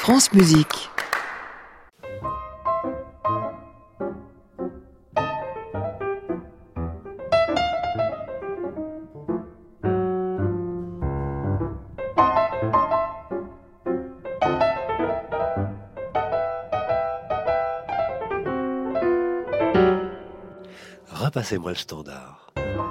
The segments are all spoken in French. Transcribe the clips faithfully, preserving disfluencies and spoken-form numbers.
France Musique. Repassez-moi le standard.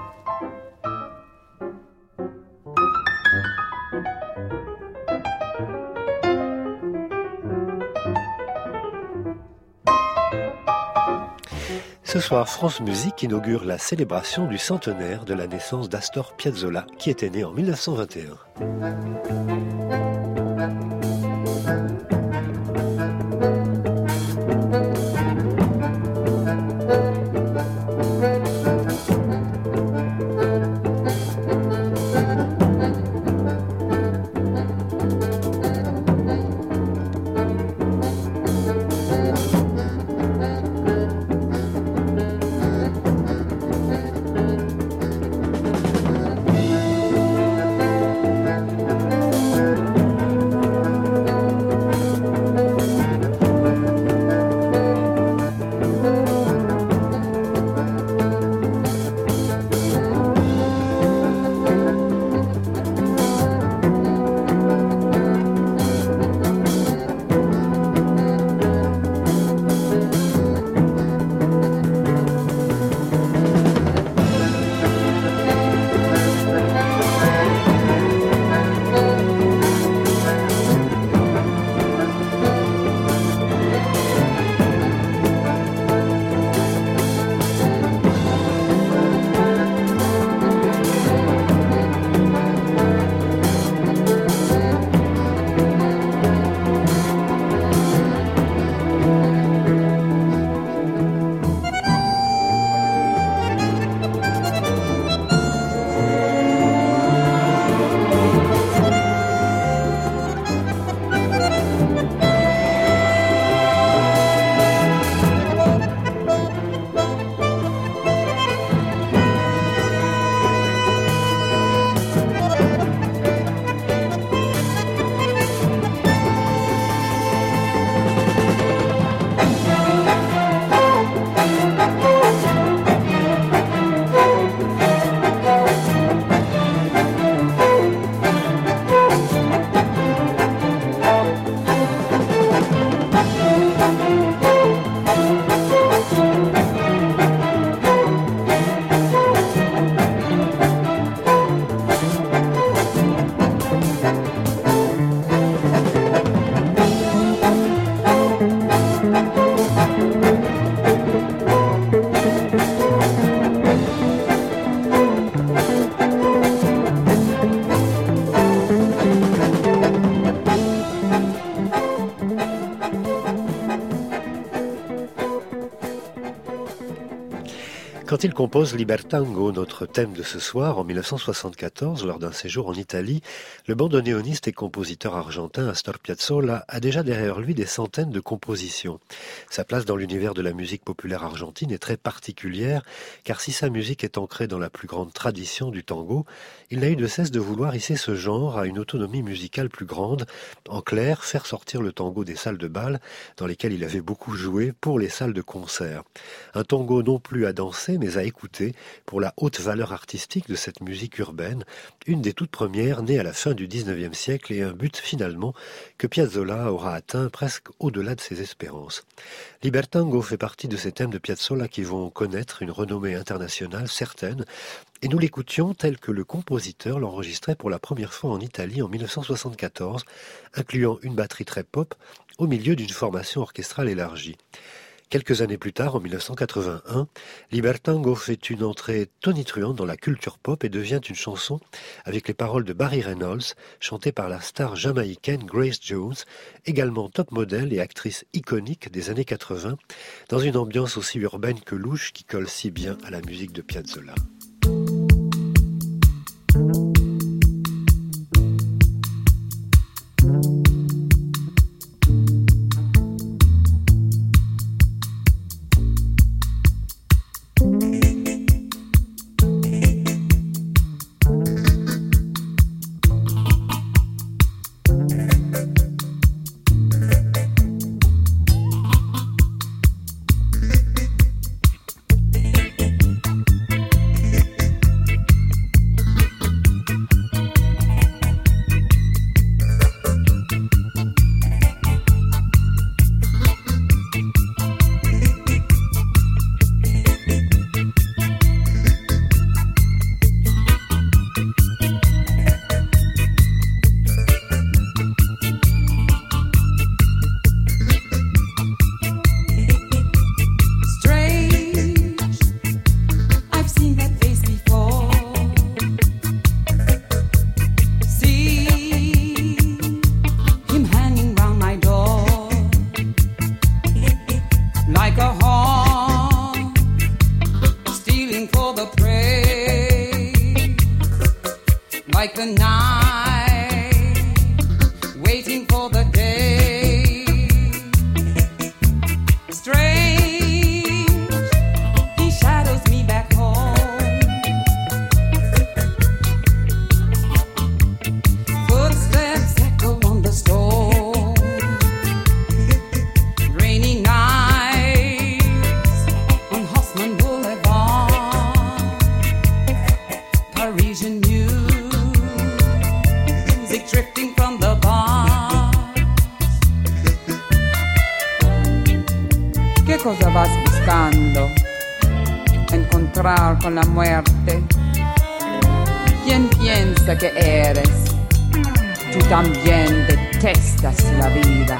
Ce soir, France Musique inaugure la célébration du centenaire de la naissance d'Astor Piazzolla, qui était né en mille neuf cent vingt et un. Quand il compose Libertango, notre thème de ce soir, en mille neuf cent soixante-quatorze, lors d'un séjour en Italie, le bandoneoniste et compositeur argentin Astor Piazzolla a déjà derrière lui des centaines de compositions. Sa place dans l'univers de la musique populaire argentine est très particulière, car si sa musique est ancrée dans la plus grande tradition du tango, il n'a eu de cesse de vouloir hisser ce genre à une autonomie musicale plus grande, en clair, faire sortir le tango des salles de bal, dans lesquelles il avait beaucoup joué, pour les salles de concert. Un tango non plus à danser, mais à écouter pour la haute valeur artistique de cette musique urbaine, une des toutes premières née à la fin du dix-neuvième siècle et un but finalement que Piazzolla aura atteint presque au-delà de ses espérances. Libertango fait partie de ces thèmes de Piazzolla qui vont connaître une renommée internationale certaine, et nous l'écoutions tel que le compositeur l'enregistrait pour la première fois en Italie en mille neuf cent soixante-quatorze, incluant une batterie très pop au milieu d'une formation orchestrale élargie. Quelques années plus tard, en mille neuf cent quatre-vingt-un, Libertango fait une entrée tonitruante dans la culture pop et devient une chanson avec les paroles de Barry Reynolds, chantée par la star jamaïcaine Grace Jones, également top modèle et actrice iconique des années quatre-vingts, dans une ambiance aussi urbaine que louche qui colle si bien à la musique de Piazzolla. for the day. Strange, he shadows me back home. Footsteps echo on the stone. Rainy nights on Haussmann Boulevard. Parisian music drifting from the bar. ¿Qué cosa vas buscando? Encontrar con la muerte. ¿Quién piensa que eres? Tú también detestas la vida.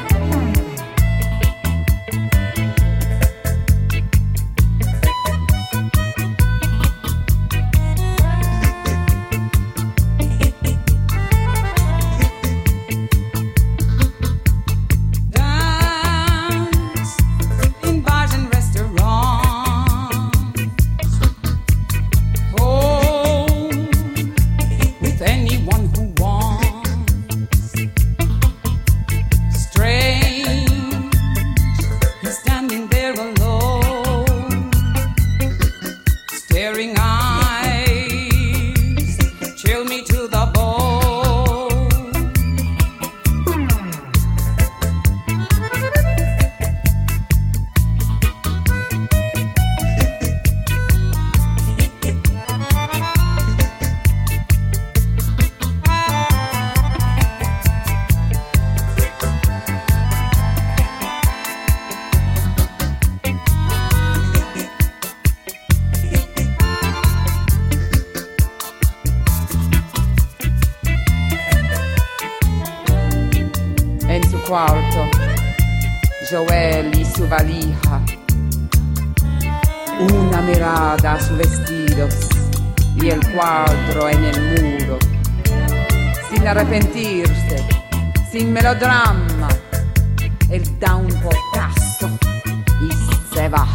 Cuarto, Joel y su valija, una mirada a sus vestidos y el cuadro en el muro, sin arrepentirse, sin melodrama, él da un portazo y se va.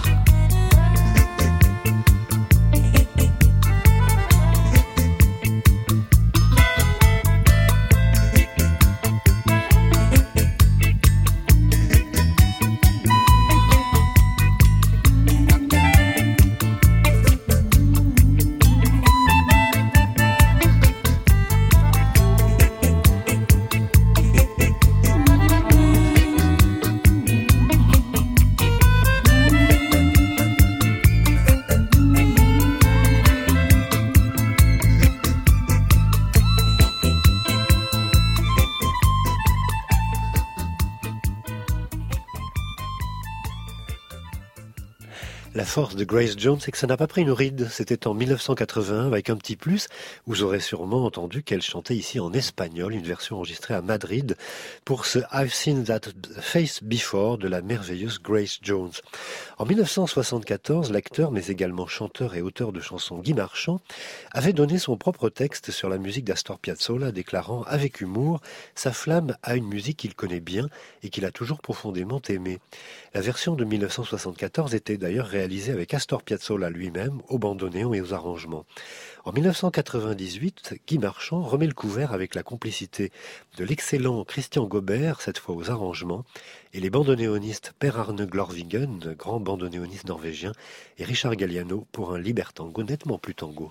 La force de Grace Jones, c'est que ça n'a pas pris une ride. C'était en mille neuf cent quatre-vingt-un, avec un petit plus. Vous aurez sûrement entendu qu'elle chantait ici en espagnol, une version enregistrée à Madrid, pour ce I've Seen That Face Before de la merveilleuse Grace Jones. En mille neuf cent soixante-quatorze, l'acteur, mais également chanteur et auteur de chansons Guy Marchand, avait donné son propre texte sur la musique d'Astor Piazzolla, déclarant avec humour sa flamme à une musique qu'il connaît bien et qu'il a toujours profondément aimée. La version de mille neuf cent soixante-quatorze était d'ailleurs réalisée avec Astor Piazzolla lui-même, au bandoneon et aux arrangements. En mille neuf cent quatre-vingt-dix-huit, Guy Marchand remet le couvert avec la complicité de l'excellent Christian Gobert, cette fois aux arrangements, et les bandoneonistes Per Arne Glorvigen, grand bandoneoniste norvégien, et Richard Galliano pour un libertango nettement plus tango.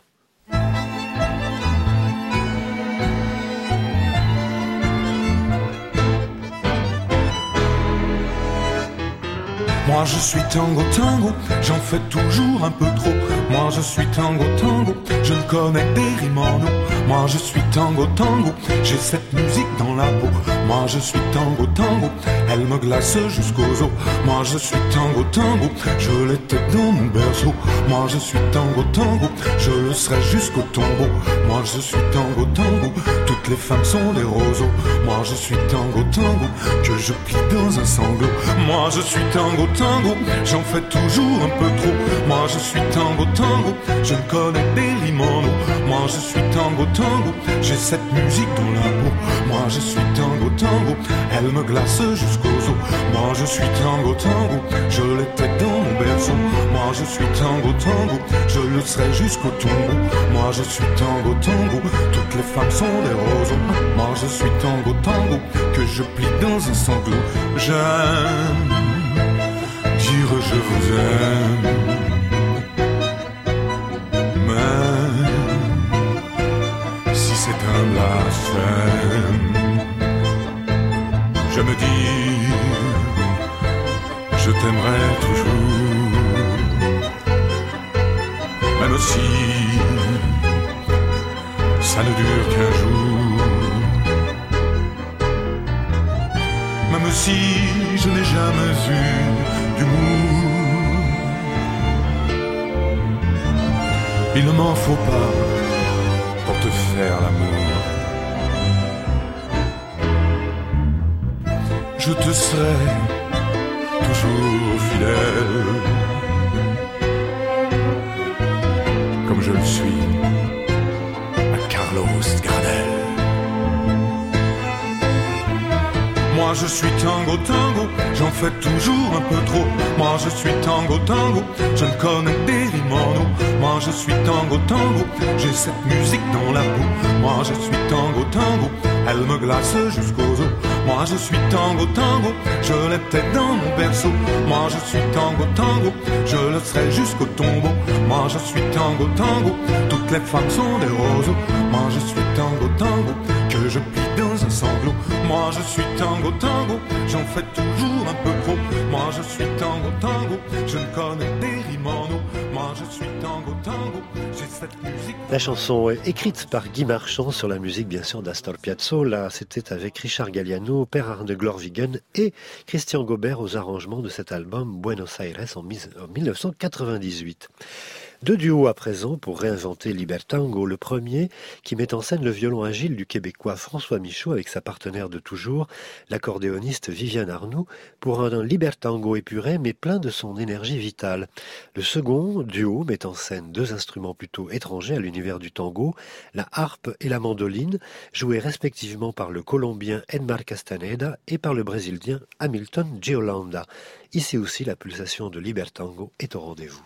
Moi je suis tango tango, j'en fais toujours un peu trop. Moi je suis tango tango, je ne connais des rimes en eau. Moi je suis tango tango, j'ai cette musique dans la peau. Moi je suis tango tango, elle me glace jusqu'aux os. Moi je suis tango tango, je l'étais dans mon berceau. Moi je suis tango tango, je le serai jusqu'au tombeau. Moi je suis tango tango, toutes les femmes sont des roseaux. Moi je suis tango tango, que je plie dans un sanglot. Moi je suis tango tango, j'en fais toujours un peu trop. Moi je suis tango tango, je ne connais des rimes en eau. Moi je suis tango tango, j'ai cette musique dans la peau. Moi je suis tango tango, elle me glace jusqu'aux os. Moi je suis tango, tango, je l'étais dans mon berceau. Moi je suis tango, tango, je le serai jusqu'au tombeau. Moi je suis tango, tango, toutes les femmes sont des roseaux. Moi je suis tango, tango, que je plie dans un sanglot. J'aime dire je vous aime, mais si c'est un blasphème, je me dis je t'aimerai toujours, même si ça ne dure qu'un jour, même si je n'ai jamais eu d'humour. Il ne m'en faut pas pour te faire l'amour. Je te serai toujours fidèle, comme je le suis à Carlos Gardel. Moi je suis tango, tango, j'en fais toujours un peu trop. Moi je suis tango, tango, je ne connais des rimes en eau. Moi je suis tango, tango, j'ai cette musique dans la peau. Moi je suis tango, tango, elle me glace jusqu'aux os. Moi je suis tango, tango, je l'étais dans mon berceau. Moi je suis tango, tango, je le serai jusqu'au tombeau. Moi je suis tango, tango, toutes les femmes sont des roseaux. Moi je suis tango, tango, que je plie dans un sanglot. Moi je suis tango, tango, j'en fais toujours un peu trop. Moi je suis tango, tango, je ne connais des rimes en eau. Moi je suis tango, tango, j'ai cette musique. La chanson est écrite par Guy Marchand sur la musique bien sûr d'Astor Piazzolla. C'était avec Richard Galliano, Per Arne Glorvigen et Christian Gaubert aux arrangements de cet album Buenos Aires en dix-neuf cent quatre-vingt-dix-huit. Deux duos à présent pour réinventer Libertango. Le premier qui met en scène le violon agile du Québécois François Michaud avec sa partenaire de toujours, l'accordéoniste Viviane Arnoux, pour un Libertango épuré mais plein de son énergie vitale. Le second duo met en scène deux instruments plutôt étrangers à l'univers du tango, la harpe et la mandoline, joués respectivement par le Colombien Edmar Castaneda et par le Brésilien Hamilton Giolanda. Ici aussi, la pulsation de Libertango est au rendez-vous.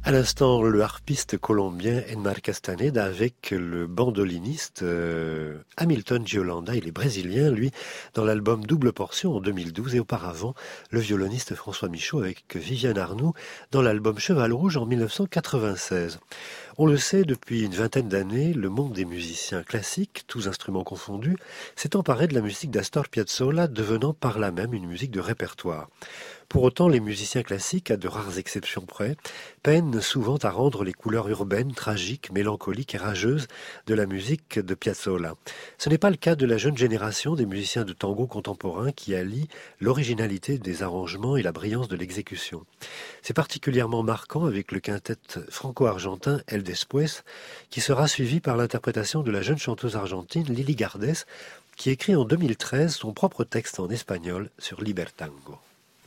À l'instant, le harpiste colombien Enmar Castaneda avec le bandoliniste euh, Hamilton Giolanda. Il est brésilien, lui, dans l'album Double Portion en deux mille douze et auparavant, le violoniste François Michaud avec Viviane Arnoux dans l'album Cheval Rouge en mille neuf cent quatre-vingt-seize. On le sait, depuis une vingtaine d'années, le monde des musiciens classiques, tous instruments confondus, s'est emparé de la musique d'Astor Piazzolla, devenant par là même une musique de répertoire. Pour autant, les musiciens classiques, à de rares exceptions près, peinent souvent à rendre les couleurs urbaines, tragiques, mélancoliques et rageuses de la musique de Piazzolla. Ce n'est pas le cas de la jeune génération des musiciens de tango contemporains qui allient l'originalité des arrangements et la brillance de l'exécution. C'est particulièrement marquant avec le quintet franco-argentin El Después, qui sera suivi par l'interprétation de la jeune chanteuse argentine Lili Gardes, qui écrit en deux mille treize son propre texte en espagnol sur Libertango.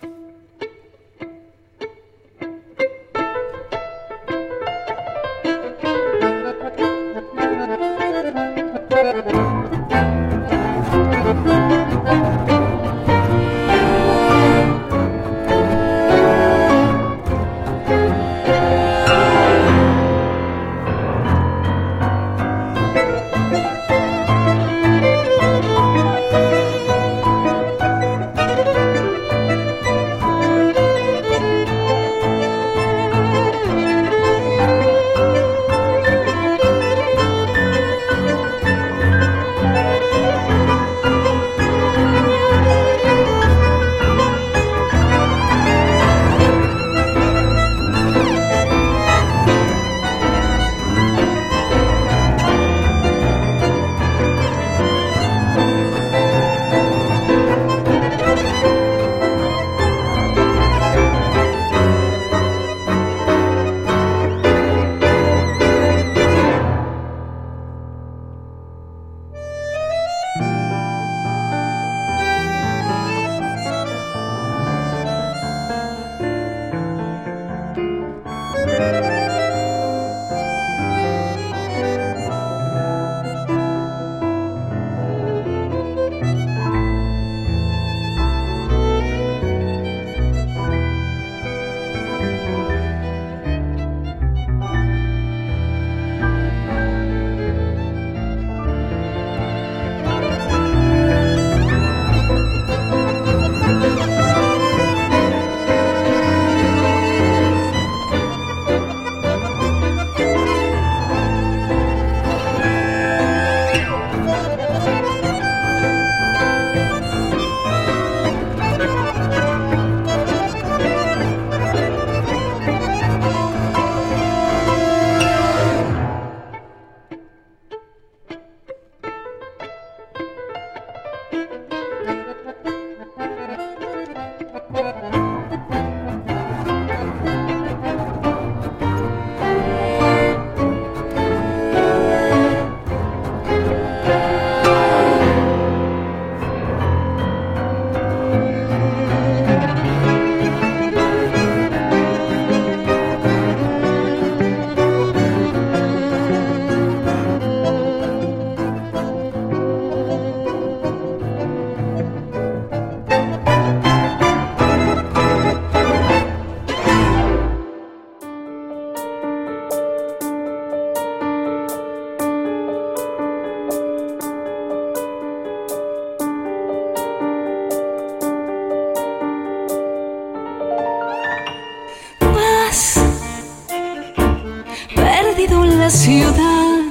Ciudad,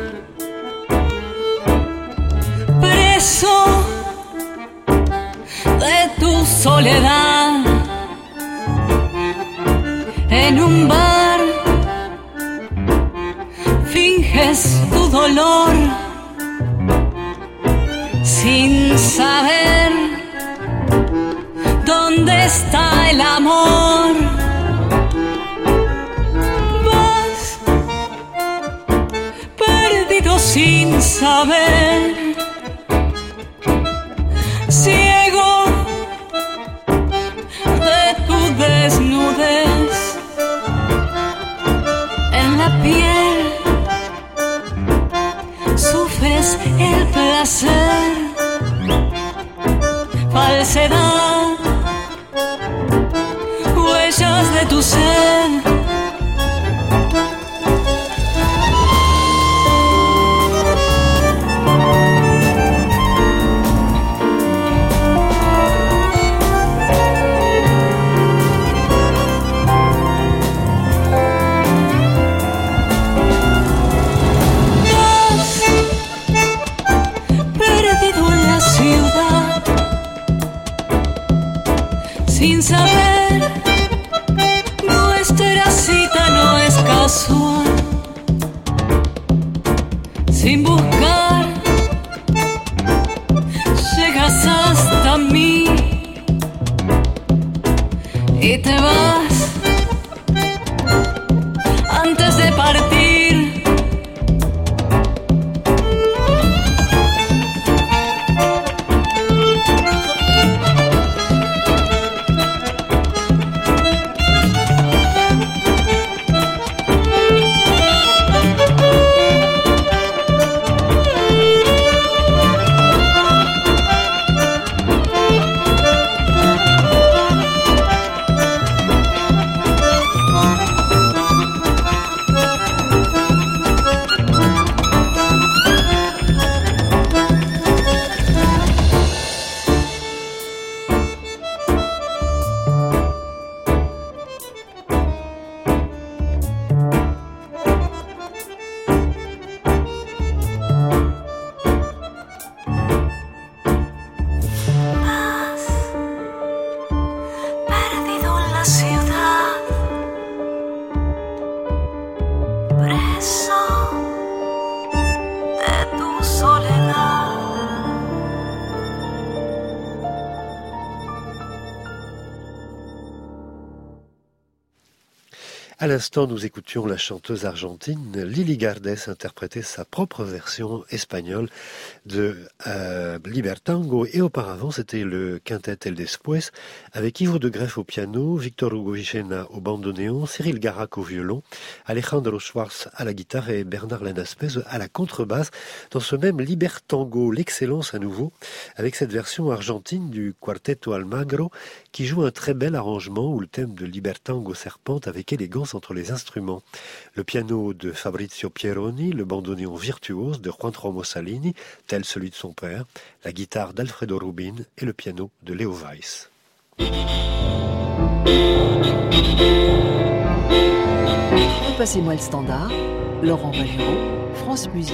preso de tu soledad, en un bar finges tu dolor sin saber dónde está el amor. Sin saber, ciego de tu desnudez, en la piel sufres el placer, falsedad, huellas de tu ser. saber, nuestra cita no es casual. Sin buscar, llegas hasta mí y te vas antes de partir. À l'instant, nous écoutions la chanteuse argentine Lili Gardes interpréter sa propre version espagnole de euh, Libertango. Et auparavant, c'était le quintet El Después avec Ivo de Greff au piano, Victor Hugo Vichena au bandoneon, Cyril Garac au violon, Alejandro Schwartz à la guitare et Bernard Lenaspez à la contrebasse. Dans ce même Libertango, l'excellence à nouveau, avec cette version argentine du Quarteto Almagro qui joue un très bel arrangement où le thème de Libertango serpente avec élégance entre les instruments. Le piano de Fabrizio Pieroni, le bandoneon virtuose de Juan Romo Salini, tel celui de son père, la guitare d'Alfredo Rubin et le piano de Leo Weiss. Repassez-moi le standard, Laurent Valero, France Musique.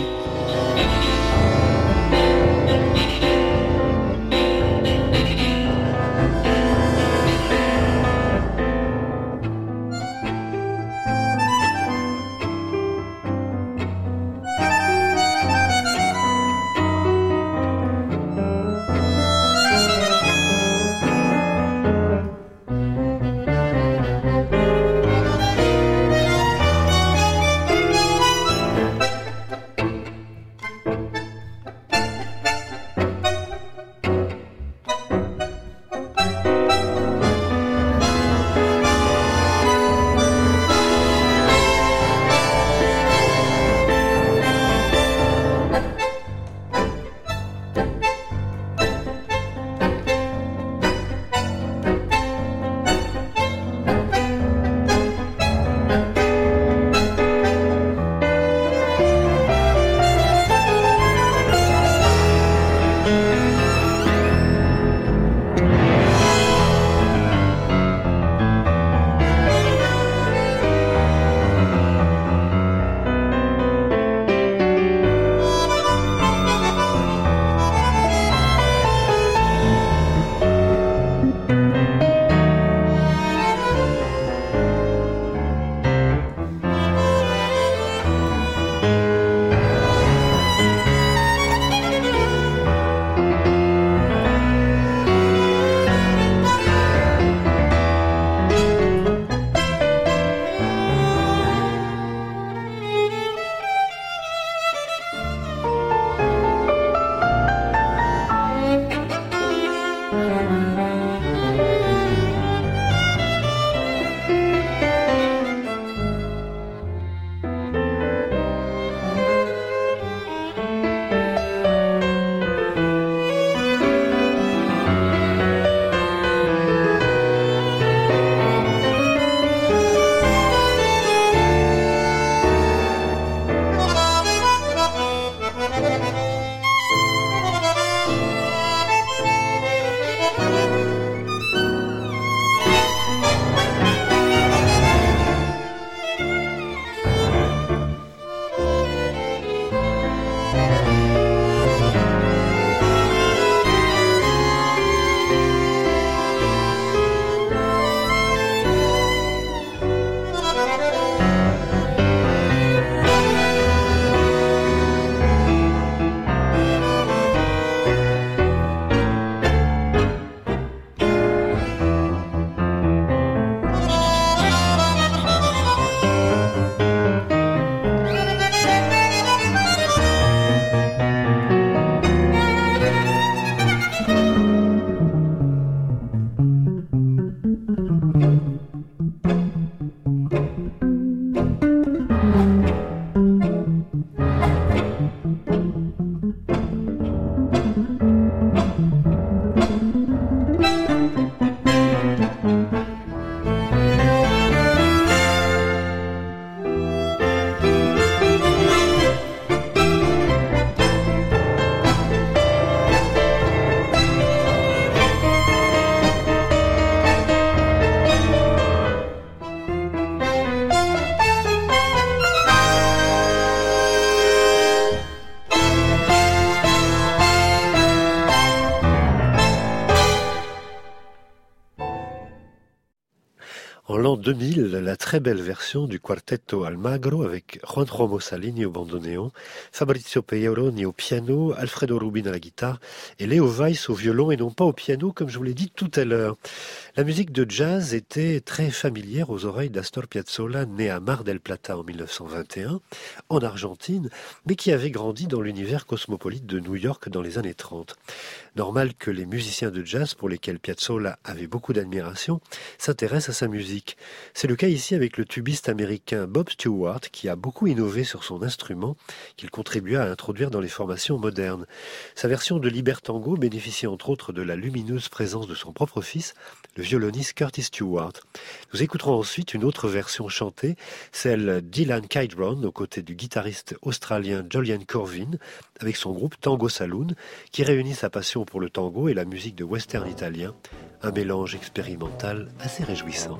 En l'an deux mille, la très belle version du Quartetto Almagro avec Juan Romo Salini au bandoneon, Fabrizio Peironi au piano, Alfredo Rubin à la guitare et Leo Weiss au violon et non pas au piano comme je vous l'ai dit tout à l'heure. La musique de jazz était très familière aux oreilles d'Astor Piazzolla, né à Mar del Plata en mille neuf cent vingt et un, en Argentine, mais qui avait grandi dans l'univers cosmopolite de New York dans les années trente. Normal que les musiciens de jazz, pour lesquels Piazzolla avait beaucoup d'admiration, s'intéressent à sa musique. C'est le cas ici avec le tubiste américain Bob Stewart, qui a beaucoup innové sur son instrument, qu'il contribua à introduire dans les formations modernes. Sa version de Libertango bénéficie entre autres de la lumineuse présence de son propre fils, le violoniste Curtis Stewart. Nous écouterons ensuite une autre version chantée, celle d'Ilan Kidron, aux côtés du guitariste australien Julian Corvin, avec son groupe Tango Saloon, qui réunit sa passion pour le tango et la musique de western italien, un mélange expérimental assez réjouissant.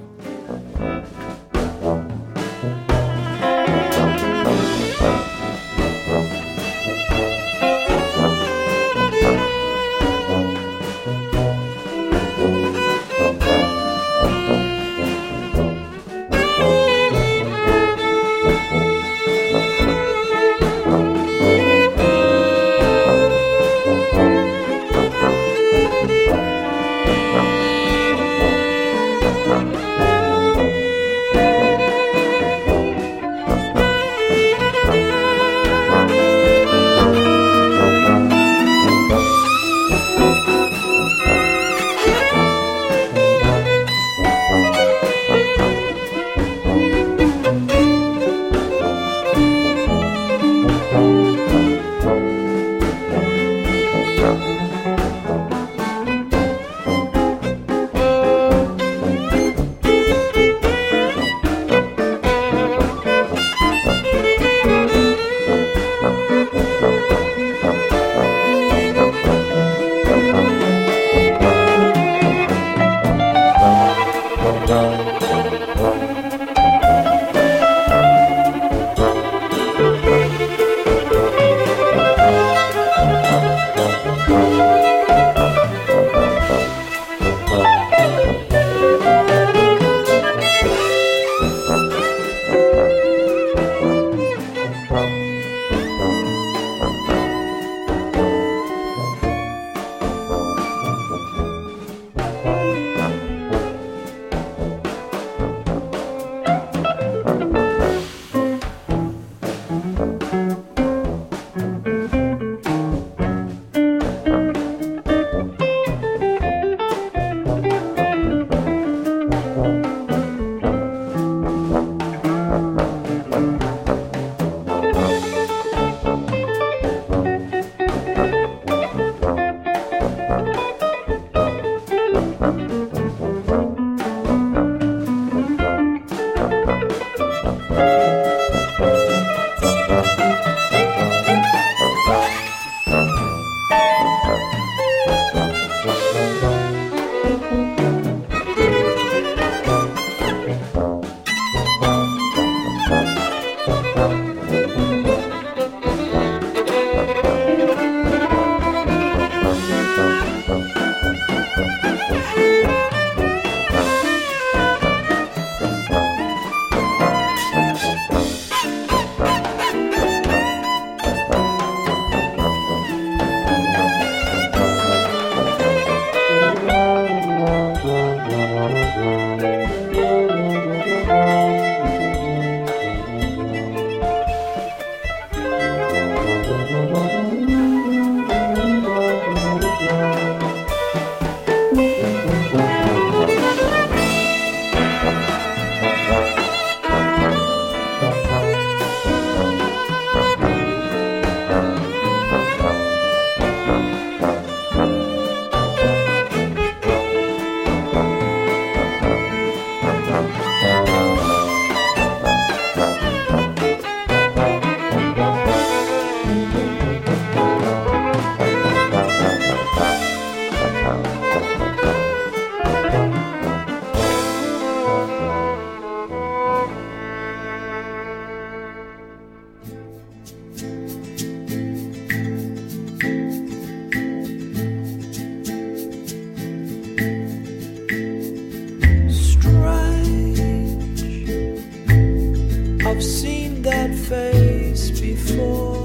I've seen that face before.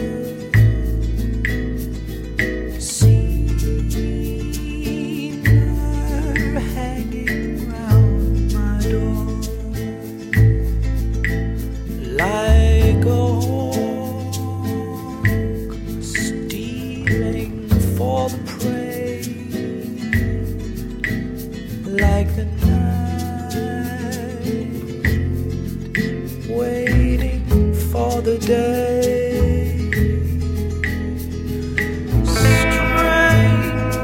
Seen her hanging round my door like a hawk stealing for the prey, like the waiting for the day. Strange,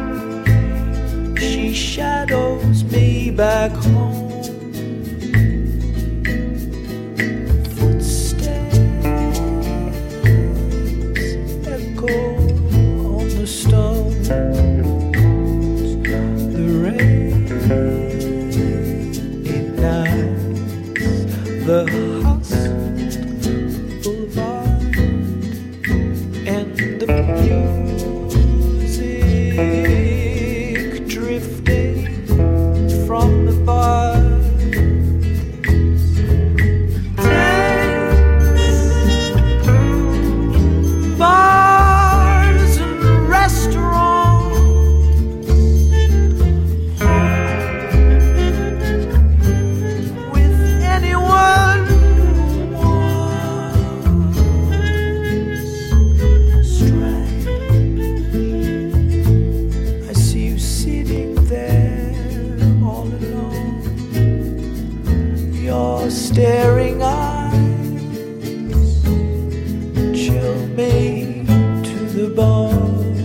she shadows me back home. Footsteps echo on the stones. The rain ignites the staring eyes chill me to the bone.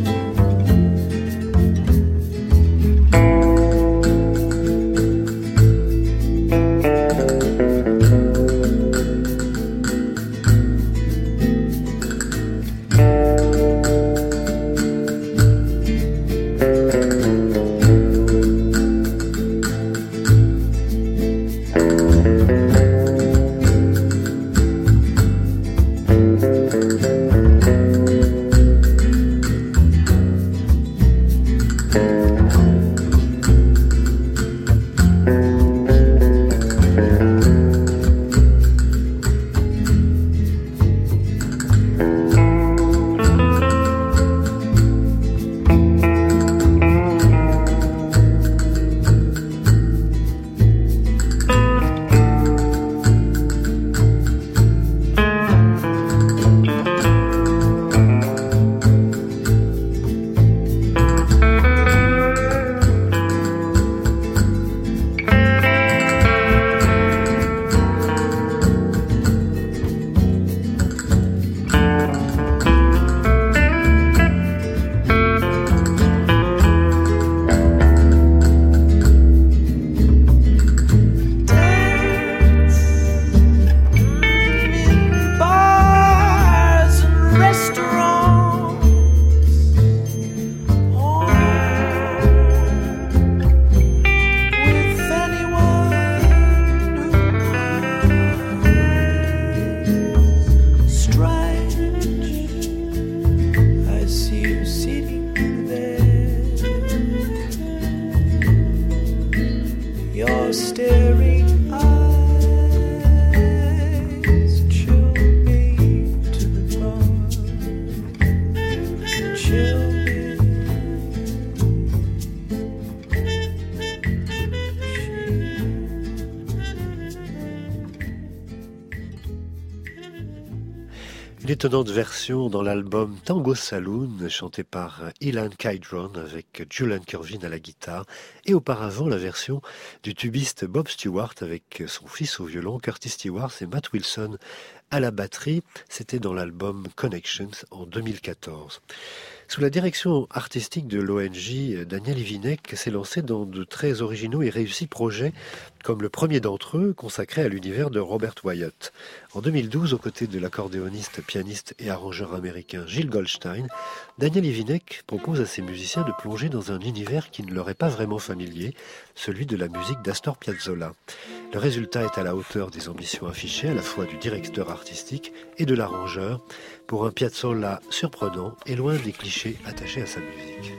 Une étonnante version dans l'album Tango Saloon, chanté par Ilan Kydron avec Julian Kervin à la guitare, et auparavant la version du tubiste Bob Stewart avec son fils au violon, Curtis Stewart et Matt Wilson à la batterie. C'était dans l'album Connections en deux mille quatorze. Sous la direction artistique de l'O N J, Daniel Ivinek s'est lancé dans de très originaux et réussis projets, comme le premier d'entre eux consacré à l'univers de Robert Wyatt. En deux mille douze, aux côtés de l'accordéoniste, pianiste et arrangeur américain Gilles Goldstein, Daniel Ivinek propose à ses musiciens de plonger dans un univers qui ne leur est pas vraiment familier, celui de la musique d'Astor Piazzolla. Le résultat est à la hauteur des ambitions affichées à la fois du directeur artistique et de l'arrangeur, pour un Piazzolla surprenant et loin des clichés attachés à sa musique.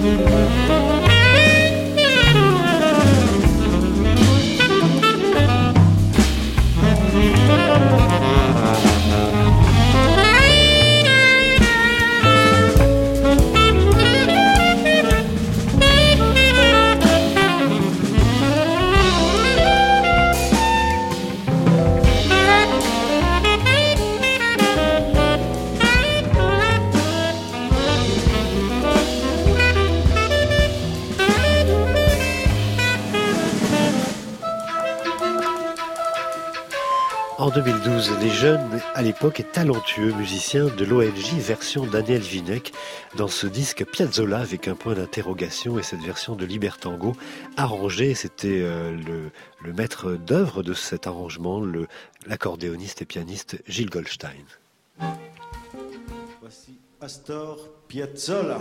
En deux mille douze, les jeunes, à l'époque, et talentueux musiciens de l'O N J version Daniel Vinec dans ce disque Piazzolla avec un point d'interrogation et cette version de Libertango arrangée. C'était euh, le, le maître d'œuvre de cet arrangement, le, l'accordéoniste et pianiste Gilles Goldstein. Voici Astor Piazzolla.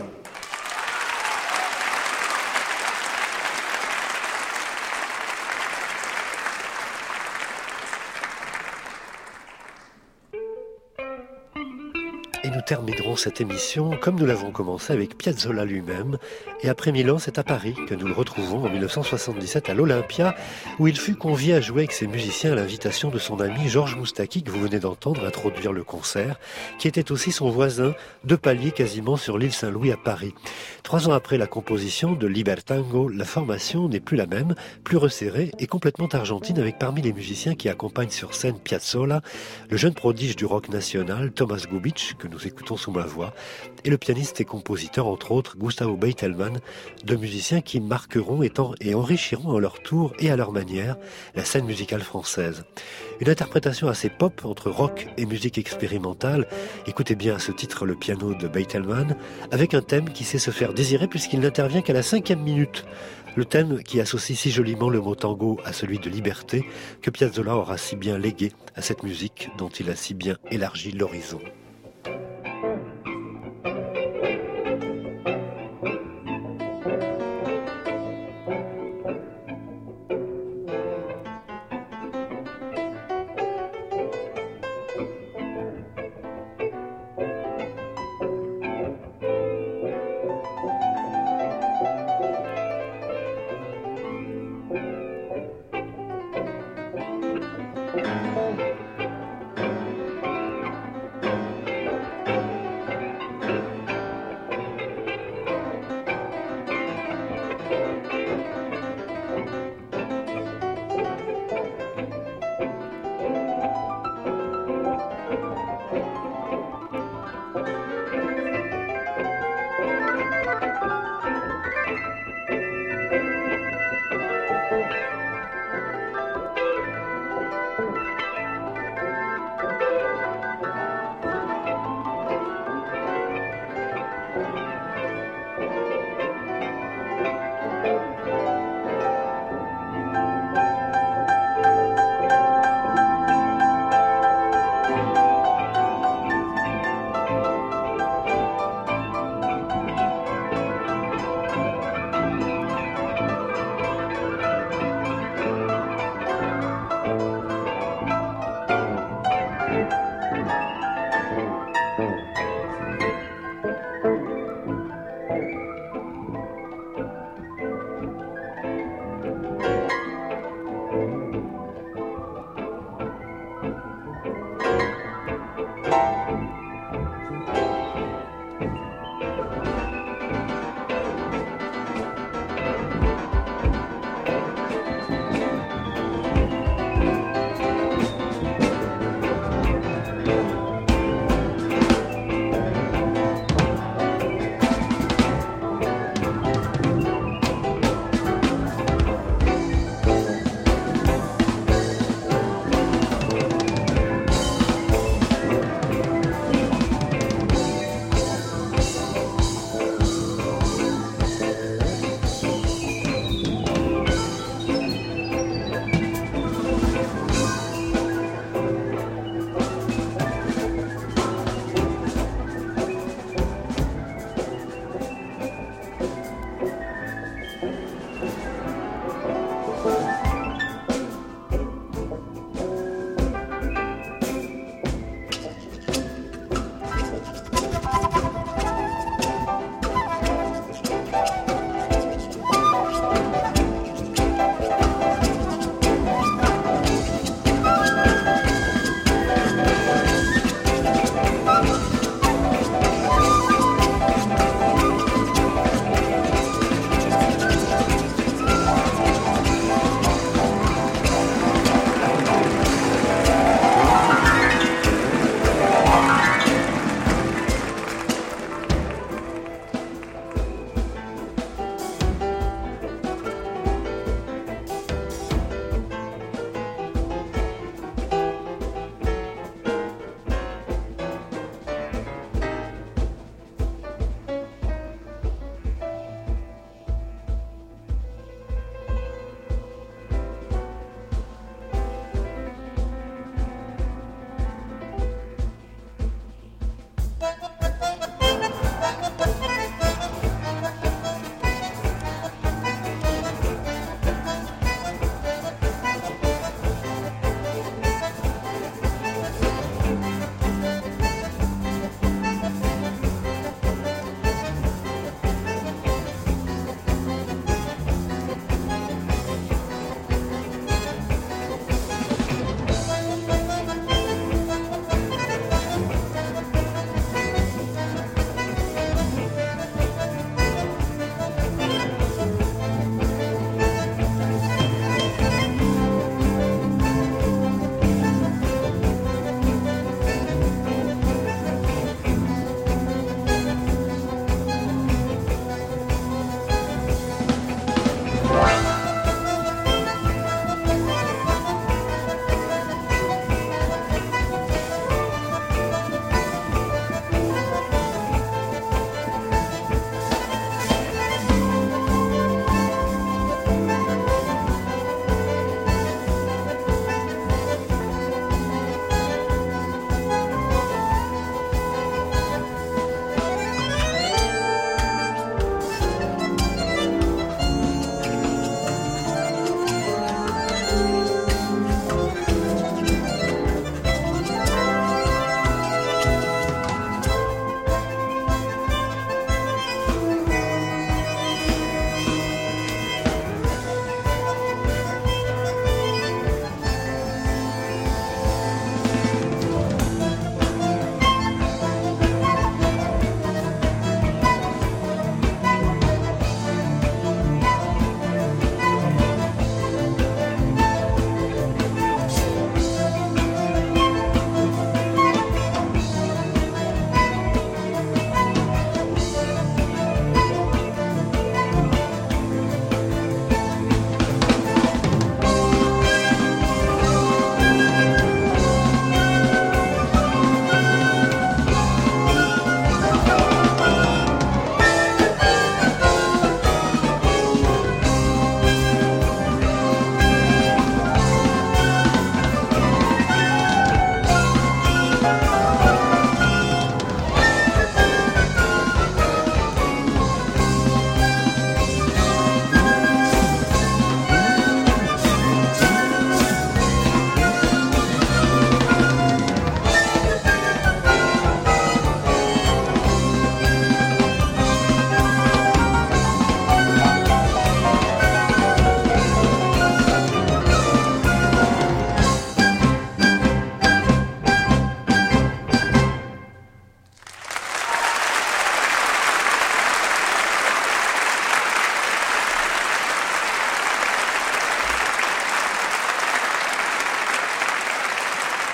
Et nous terminerons cette émission comme nous l'avons commencé avec Piazzolla lui-même. Et après Milan, c'est à Paris que nous le retrouvons en mille neuf cent soixante-dix-sept à l'Olympia, où il fut convié à jouer avec ses musiciens à l'invitation de son ami Georges Moustaki, que vous venez d'entendre introduire le concert, qui était aussi son voisin, deux paliers quasiment sur l'île Saint-Louis à Paris. Trois ans après la composition de Libertango, la formation n'est plus la même, plus resserrée et complètement argentine, avec parmi les musiciens qui accompagnent sur scène Piazzolla, le jeune prodige du rock national, Thomas Gubitsch, que nous écoutons sous ma voix, et le pianiste et compositeur, entre autres, Gustavo Beitelmann, deux musiciens qui marqueront et enrichiront en leur tour et à leur manière la scène musicale française. Une interprétation assez pop entre rock et musique expérimentale. Écoutez bien à ce titre le piano de Beitelmann, avec un thème qui sait se faire désirer puisqu'il n'intervient qu'à la cinquième minute. Le thème qui associe si joliment le mot tango à celui de liberté que Piazzolla aura si bien légué à cette musique dont il a si bien élargi l'horizon.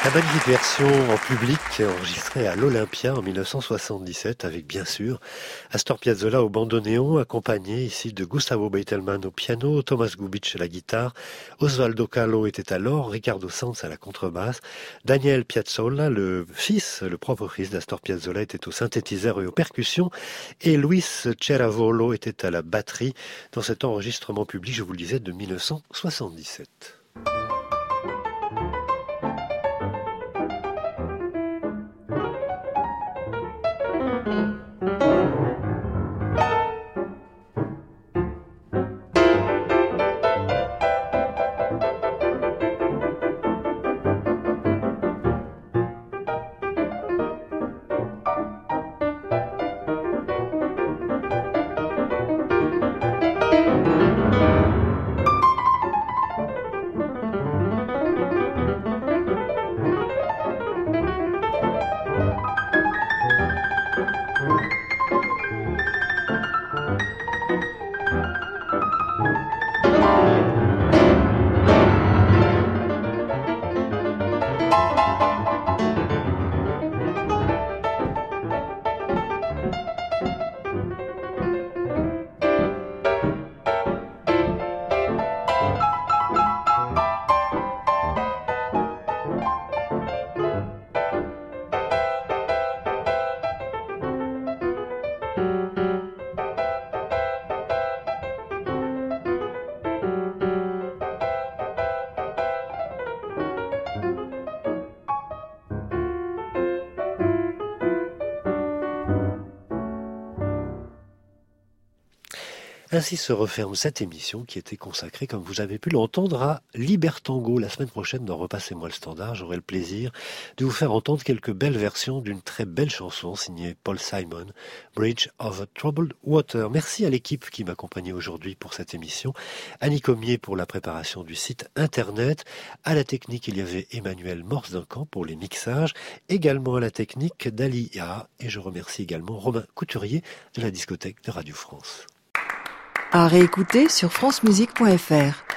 La magnifique version en public enregistrée à l'Olympia en mille neuf cent soixante-dix-sept avec bien sûr Astor Piazzolla au bandoneon, accompagné ici de Gustavo Beitelman au piano, Thomas Gubitsch à la guitare, Osvaldo Callo était à l'orgue, Ricardo Sanz à la contrebasse, Daniel Piazzolla, le fils, le propre fils d'Astor Piazzolla, était au synthétiseur et aux percussions, et Luis Ceravolo était à la batterie dans cet enregistrement public, je vous le disais, de mille neuf cent soixante-dix-sept. Ainsi se referme cette émission qui était consacrée, comme vous avez pu l'entendre, à Libertango. La semaine prochaine, dans Repassez-moi le standard, j'aurai le plaisir de vous faire entendre quelques belles versions d'une très belle chanson signée Paul Simon, Bridge over Troubled Water. Merci à l'équipe qui m'accompagnait aujourd'hui pour cette émission. Annie Comier pour la préparation du site internet. À la technique, il y avait Emmanuel Morse-Duncan pour les mixages. Également à la technique, Dalia. Et je remercie également Romain Couturier de la discothèque de Radio France. À réécouter sur francemusique point f r.